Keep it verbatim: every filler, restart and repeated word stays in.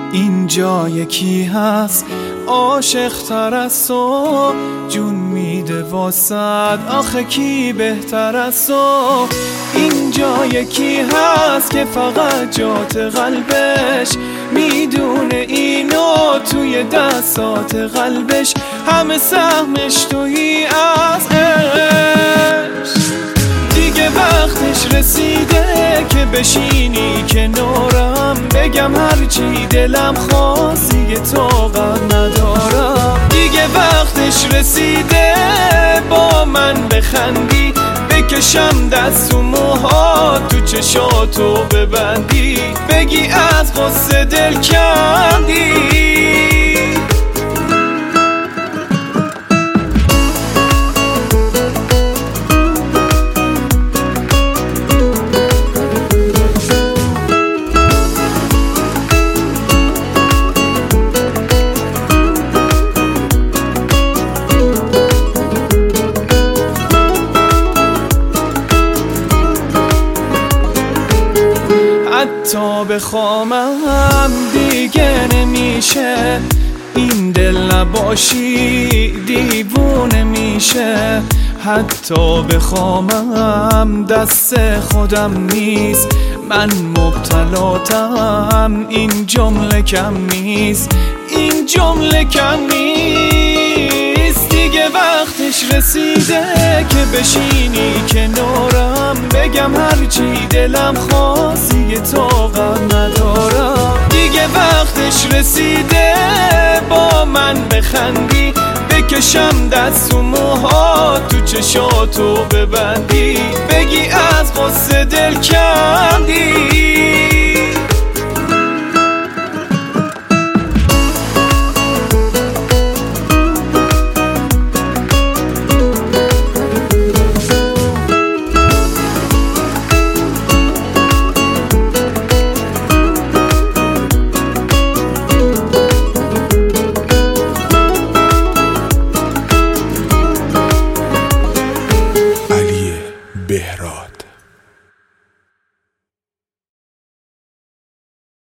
اینجا یکی هست عاشق تر از تو، جون میده واسد آخه کی بهتر از تو. اینجا یکی هست که فقط جات قلبش میدونه اینو، توی دستات قلبش همه سهمش تویی از عشق. دیگه وقتش رسیده که بشینی کنارم، بگم هرچی دلم خواست دیگه طاقت ندارم. دیگه وقتش رسیده با من بخندی، بکشم دست و موهات تو چشاتو ببندی، بگی از غصه دل کندی. حتی بخوامم دیگه نمیشه، این دل نباشی دیوونه میشه. حتی بخوامم دست خودم نیست، من مبتلاتم، این جمله کم نیست، این جمله کم نیست. دیگه وقتش رسیده که بشینی کنارم، بگم هرچی دلم خواست دیگه طاقت ندارم. دیگه وقتش رسیده با من بخندی، بکشم دست و موهات تو چشاتو ببندی، بگی از غصه دل کندی.